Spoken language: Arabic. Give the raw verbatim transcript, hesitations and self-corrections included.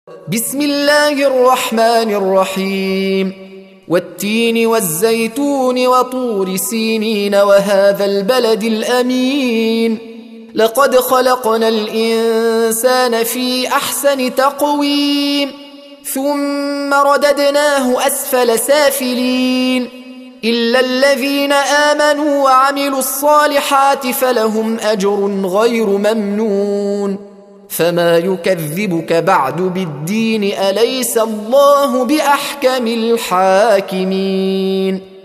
بسم الله الرحمن الرحيم والتين والزيتون وطور سينين وهذا البلد الأمين لقد خلقنا الإنسان في أحسن تقويم ثم رددناه أسفل سافلين إلا الذين آمنوا وعملوا الصالحات فلهم أجر غير ممنون فما يكذبك بعد بالدين أليس الله بأحكم الحاكمين